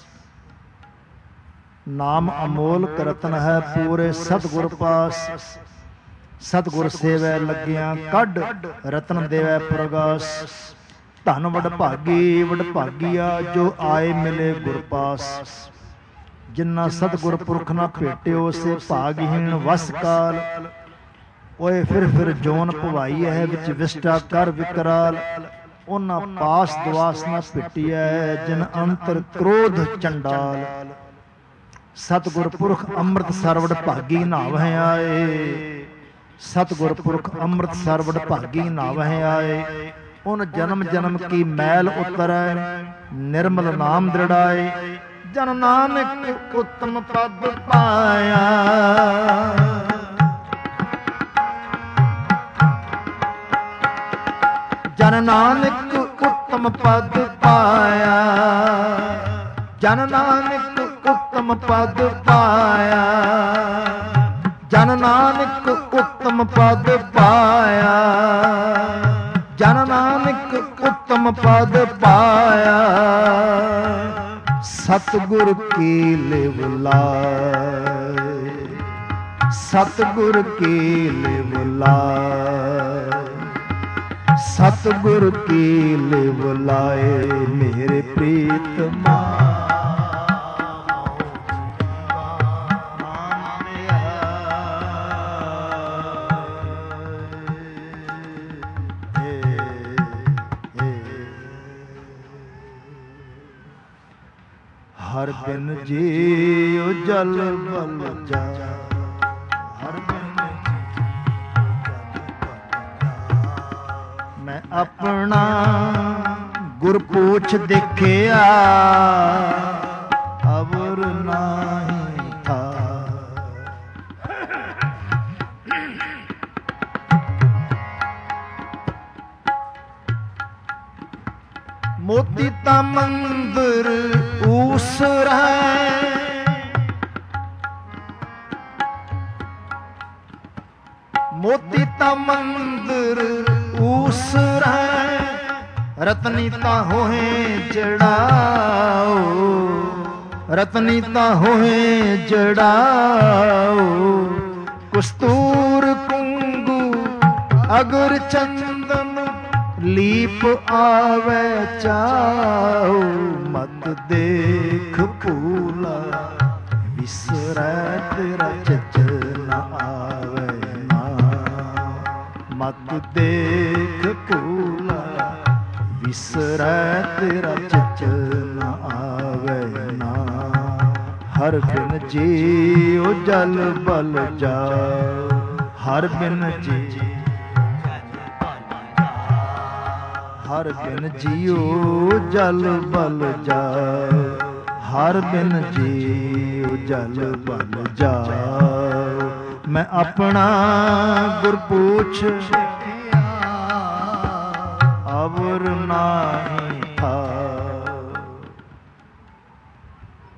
Speaker 1: ਨਾਮ ਅਮੋਲਕ ਰਤਨ ਹੈ ਪੂਰੇ ਸਤਿਗੁਰ ਪਾਸ। ਸਤਿਗੁਰ ਸੇਵੈ ਲੱਗਿਆਂ ਕੱਢ, ਰਤਨ ਦੇਵੈ ਪ੍ਰਗਾਸ। ਧਨ ਵਡਭਾਗੀ ਵਡਭਾਗੀਆ, ਜੋ ਆਏ ਮਿਲੇ ਗੁਰ ਪਾਸ। ਜਿਨ੍ਹਾਂ ਸਤਿਗੁਰ ਪੁਰਖ ਨਾ ਭੇਟਿਓ, ਸੇ ਭਾਗਹੀਣ ਵਸ ਕਾਲ। ਓਏ ਫਿਰ ਫਿਰ ਜੋਨ ਭਵਾਈ ਹੈ, ਵਿੱਚ ਵਿਸ਼ਟਾ ਕਰ ਵਿਕਰਾਲ। ਉਹਨਾਂ ਪਾਸ ਦੁਆਸ ਨਾ ਭਿੱਟੀਐ, ਜਿਨ ਅੰਤਰ ਕ੍ਰੋਧ ਚੰਡਾਲ। ਸਤਿਗੁਰ ਪੁਰਖ ਅੰਮ੍ਰਿਤ ਸਰਵੜ ਭਾਗੀ ਨਾਵਹਿ ਆਏ। ਸਤਿਗੁਰ ਪੁਰਖ ਅੰਮ੍ਰਿਤ ਸਰਵੜ ਭਾਗੀ ਨਾਵਹਿ ਆਏ। ਉਨ ਜਨਮ ਜਨਮ ਕੀ ਮੈਲ ਉਤਰੈ, ਨਿਰਮਲ ਨਾਮ ਦ੍ਰਿੜਾਏ। ਜਨ ਨਾਨਕ ਉਤਮ ਪਦ ਪਾਇਆ, ਜਨ ਨਾਨਕ ਉਤਮ ਪਦ ਪਾਇਆ। ਜਨ ਨਾਨਕ ਉਤਮ ਪਦ ਪਾਇਆ। ਜਨ ਨਾਨਕ ਉਤਮ ਪਦ ਪਾਇਆ। ਜਨ ਨਾਨਕ ਉਤਮ ਪਦ ਪਾਇਆ। ਸਤਿਗੁਰ ਕੀ ਲਿਵ ਲਾਇ। ਸਤਿਗੁਰ ਕੀ ਲਿਵ ਲਾਇ। ਸਤਿਗੁਰ ਕੀ ਲਿਵ ਲਾਏ। ਮੇਰੇ ਪ੍ਰੀਤਮਾ ਹਰ ਬਿਨ ਜੀਉ ਜਲ ਬਲ ਜਾ। ਹਰ ਬਿਨ ਮੈਂ ਆਪਣਾ ਗੁਰਪੂਛ ਦੇਖਿਆ, ਅਵਰ ਨਾਹੀ ਥਾ। ਮੋਤੀ ਤਾਂ ਮੰਦਰ ਊਸਰੈ, ਮੋਤੀ ਤਾਂ ਮੰਦਰ ਊਸਰੈ। ਰਤਨੀ ਤਾਂ ਹੋਏ ਜੜਾਓ। ਰਤਨੀ ਤਾਂ ਹੋਏ ਜੜਾਓ। ਕਸਤੂਰ ਕੁੰਗੂ ਅਗਰ ਚੰਦਨ, ਲੀਪ ਆਵੇ ਚਾਉ। ਮਤ ਦੇਖ ਭੂਲਾ, ਵਿਸਰੈ ਤੇਰਾ ਚਿਤ ਨ ਆਵੇ ਨਾ। ਮਤ ਦੇਖ ਭੂਲਾ, ਵਿਸਰੈ ਤੇਰਾ ਚਿਤ ਨ ਆਵੇ ਨਾ। ਹਰ ਬਿਨ ਜੀਉ ਜਲ ਬਲ ਜਾਉ। ਹਰ ਬਿਨ ਜੀ ਹਰ ਬਿਨ ਜੀਉ ਜਲ ਬਲ ਜਾਉ। ਹਰ ਬਿਨ ਜੀਉ ਜਲ ਬਲ ਜਾਉ। ਮੈਂ ਆਪਣਾ ਗੁਰਪੂਛ ਦੇਖਿਆ, ਅਵਰ ਨਾਹੀ ਥਾ।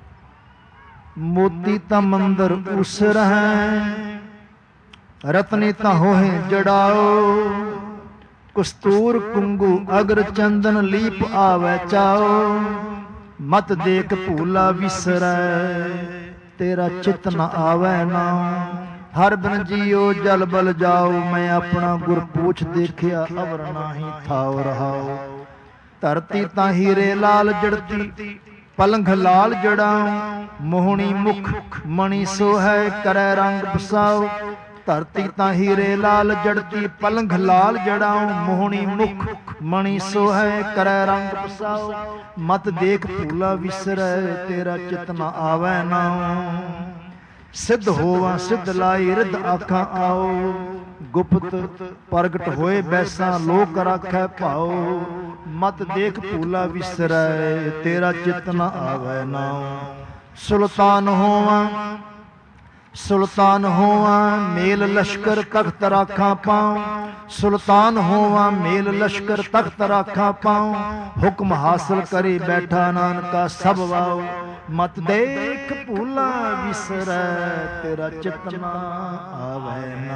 Speaker 1: मोती ता मंदिर उसर है, रत्नी ता होहे जड़ाओ। कस्तूर कुंगू अगर चंदन लीप आवे चाओ। मत देख भूला विसरै, तेरा चित न आवे ना। हर बिन जियो जल बल जाओ, मैं अपना गुर पूछ देखिया अवर नाही थाव रहाओ। धरती ता हीरे लाल जड़ती, पलंघ लाल जड़ाओ। मोहनी मुख मणि सोहै, करै रंग बसाओ। धरती ता हीरे लाल जड़ती, पलंघ लाल जड़ाओ। मोहनी मुख मणि सोहै, करै रंग बसाओ। मत देख भूला विसरै, तेरा चित न आवै नाऊ। सिद्ध होवा सिद्ध लाई रिद आखा आओ। गुप्त प्रगट होए बैसा, लोक राखै भाओ। मत देख भूला विसरै, तेरा चित न आवै नाऊ। सुल्तान होवा सुल्तान होवा, मेल लश्कर तख्त राखा पाऊं। सुल्तान होवा मेल लश्कर तख्त राखा पाऊं। हुक्म हासिल करे बैठा नानका सब वाओ। मत देख भूला विसरै, तेरा चित न आवै ना।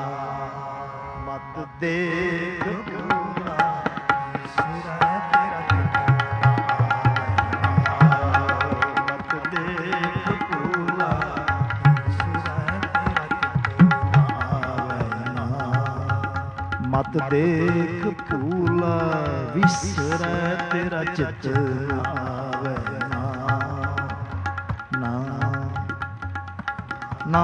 Speaker 1: मत देख भूला विसरै, तेरा चित मत देख भूला विसरै, तेरा चित आवे ना। ना ना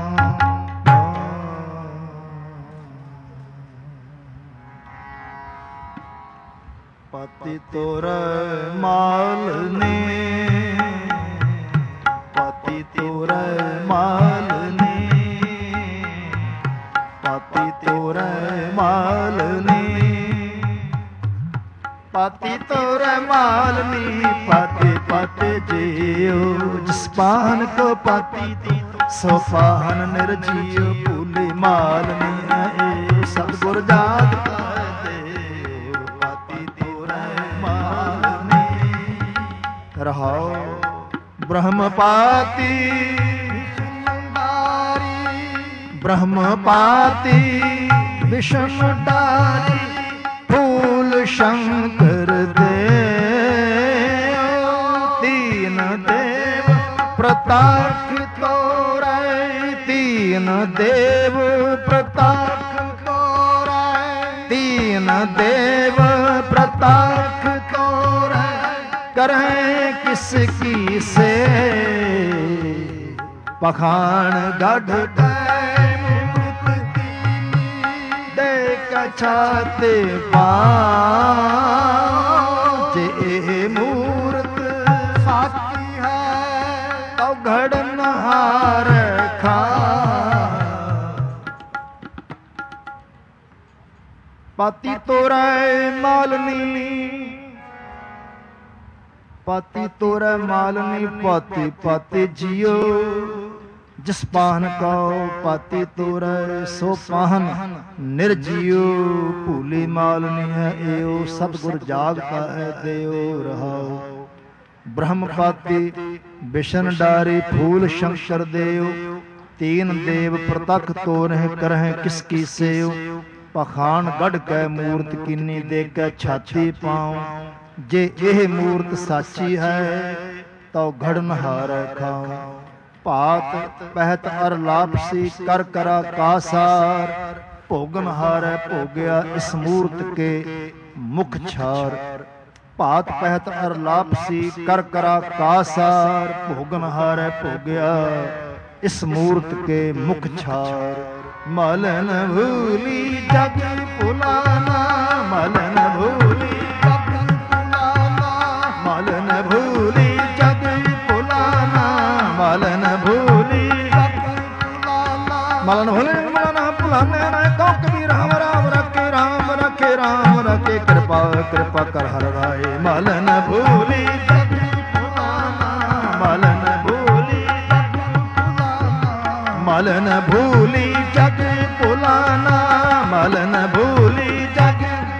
Speaker 1: पति तोर माल ने, पति तोर माल ने, पति तोर माल ने, पति तोर माल ने। पति पति जियो, जिस पान को पति सो पान निर्जियो। भूले माल ने, सतगुर जागता देव। पति तोर माल ने रहाओ। ब्रह्मपाती ब्रह्मपाती विष्णु डारी, फूल शंकर देव। तीन देव प्रताप तोरै, तीन देव प्रताप तोरै। तीन देव प्रताप तोरै, करें किसकी से पखान गढ़ छाते पाँव। जे मूर्त साकी है, तो घड़नहार खा। पति तोरै मालनी, पति तोरै मालनी। पति पति जियो, जिस पाहन को पति तोरै, सो पाहन निर्जियो। भूली मालनी है एओ, सतगुर जागता है देओ रहाओ। ब्रह्मपाती बिशन डारी, फूल शंकर देव। तीन देव प्रतख तोरह, करह किसकी सेव। पखान गढ़ कै मूर्त कीनी, देकै छाती पाऊं। जे एह मूर्त साची है, तो घड़नहार खाऊं। भात पहत अर लापसी, कर करा कासार। भोगन हारै भोग्या, इस मूर्त के मुख छार। भात पहत अर लापसी, कर करा कासार। भोगन हारै भोग्या, इस मूर्त के मुख छार। मलन भूली जग भुलाना, मलन भूली जग भुलाना। मलन भूली जग भुलाना, मलन भूली जग भुलाना। मलन भूली मलन भुलाने न कौ कबीर, राम राम रखे राम रखे राम रखे। कृपा कृपा कर हर राय, मलन भूली जग भुलाना। मलन भूली जग भुलाना, मलन भूली जग भुलाना। मलन भूली जग,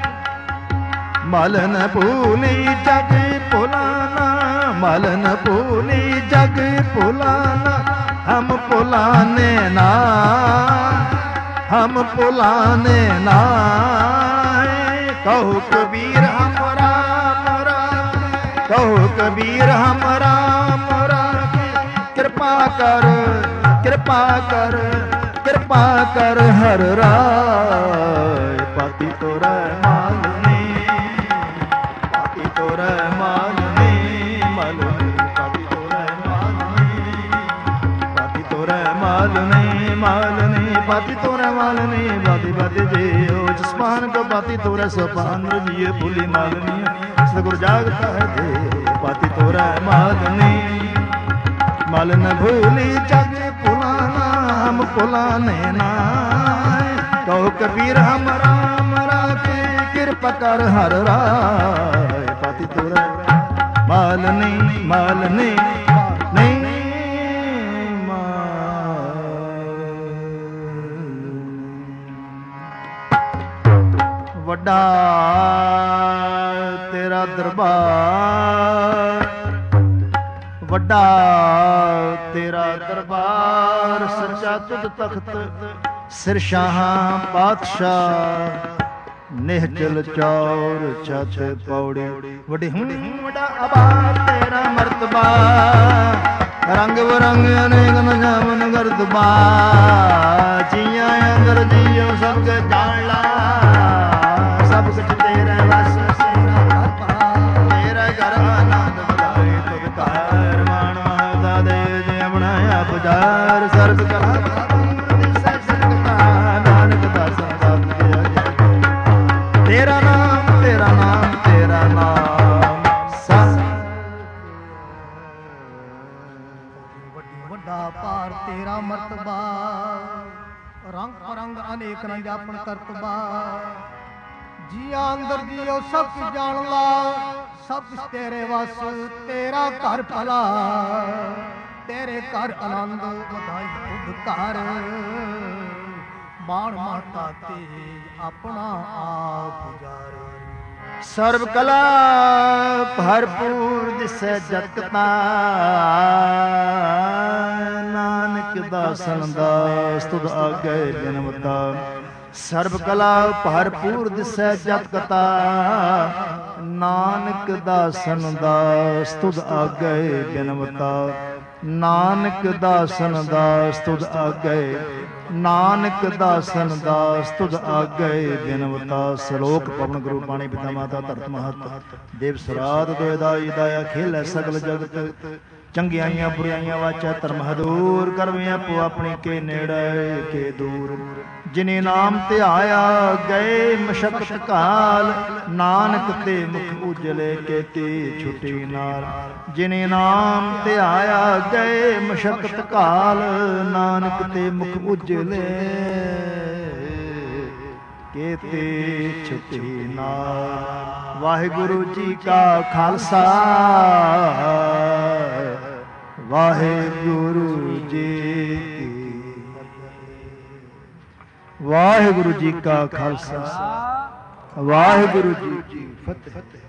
Speaker 1: मलन भूली जग भुलाना। मलन भूली जग भुलाना। पुलाने ना, हम पुलाने ना। कहो कबीर हम राम राम, कहो कबीर हम राम राम। कृपा कर, कृपा कर, कृपा कर हर राय। पाती तोरै मालनी, पाती तोरै मालनी, मालनी पाती तोरै मालनी, पाती तोरै मालनी, मालनी पाती तोरै मालनी। बाती बाती जियो जसमान को पाती तोरै सोपान जिये भूली मालनी। सतगुर जागता है दे पाती तोरै मालनी। मल न भूली जग पुलाना, हम पुलाने ना। कहो कबीर हम राम राखे, कृपा कर हर राय। पाती तोरै मालनी, मालनी नहीं वड्डा तेरा दरबार, वड्डा तेरा दरबार। सच्चा तुझ तख्त सिर शाह पातशाह। निहचल चौर छत पौड़ी, वड्डी हूं वड्डा आबाद तेरा मर्तबा। रंग बरंग अनेक न जावन गर्दबा। जिया अंदर जियो सब के जान ला, सब कुछ तेरे वस तेरा घर आनंद बधाई। तुझ कार मान महदा दे जे बनाया पुजार। सर्व कला नानक दास तेरा नाम, तेरा नाम, तेरा नाम सन।
Speaker 2: वड्डा पार तेरा मर्तबा। रंग परंग अनेक न जापन करतबा। जिया अंदर जियो सब कुछ जान ला, सब कुछ तेरे वस तेरा घर भला। तेरे घर आनंद बधाई खुद कर। बाण माता तेज अपना आप गुजारे।
Speaker 1: सर्व कला भरपूर दिसै जगता। नानक दासन दास तुध आगे जन्मता। सर्व कला भरपूर दिसै जगता। नानक दासन दास तुध आगे जन्मता। नानक दासन दास तुध आगे, नानक दासन दास तुध आगे बिनवता। सलोक पवन गुरु पाणी पिता माता धरत महत। देव सराध दोयदाई दाया खेल है सगल जगत। चंगियाइयां बुराइयां वाचा धर्म हदूर। करवे आपो अपनी के नेड़े के दूर। जिने नाम ते आया गए मशक्कत काल। नानक ते मुख उजले केती छुटी नाल। जिने नाम ते आया गए मशक्कत काल। नानक ते मुख उजले केते छुटी नाल। वाहिगुरु जी का खालसा, वाहिगुरु जी की, वाहिगुरु जी का खालसा, वाहिगुरु जी की फतेह।